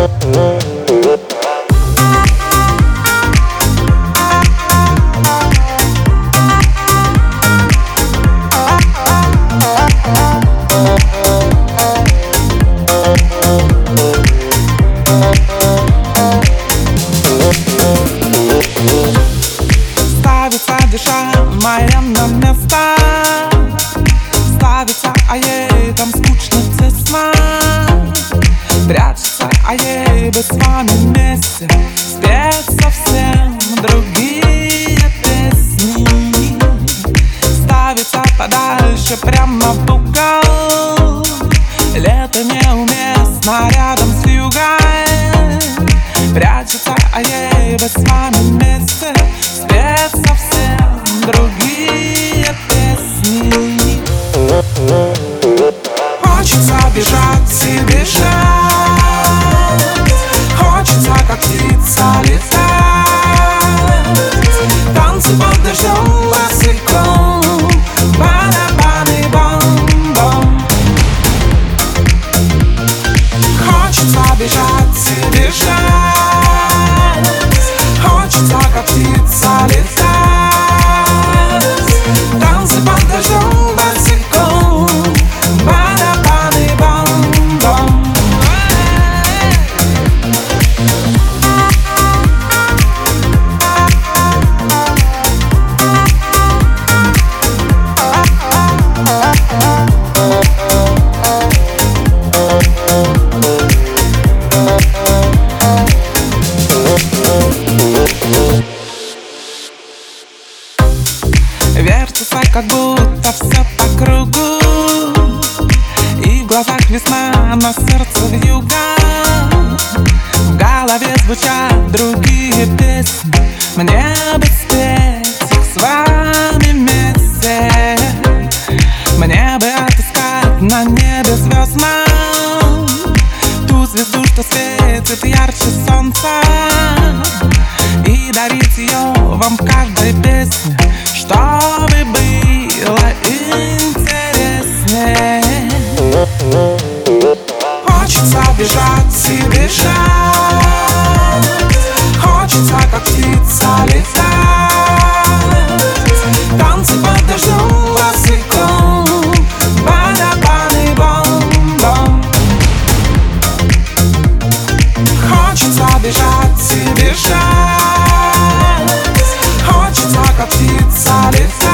Ставится душа моя на место, ставится, а ей там скучно, тесно. Прячется, а ей бы с вами вместе спеть совсем другие песни. Ставится подальше, прямо в угол. Лето неуместно рядом с вьюгой. Прячется, а ей бы с вами вместе спеть совсем другие песни. Хочется бежать и бежать, хочется как птица летать. Танцы под дождем босиком, барабаны бом-бом. Хочется бежать и бежать, хочется как птица летать. Танцы под дождем босиком, барабаны бом-бом. Вертится, как будто все по кругу, и в глазах весна, на сердце вьюга. В голове звучат другие песни, мне бы спеть их с вами вместе. Мне бы отыскать на небе звезд нам, ту звезду, что светит ярче солнца, и дарить ее вам в каждой песне, чтобы было интереснее. Хочется бежать и бежать, хочется как птица летать. Танцы под дождем босиком, барабаны бом-бом. Хочется бежать и бежать, хочется как птица летать.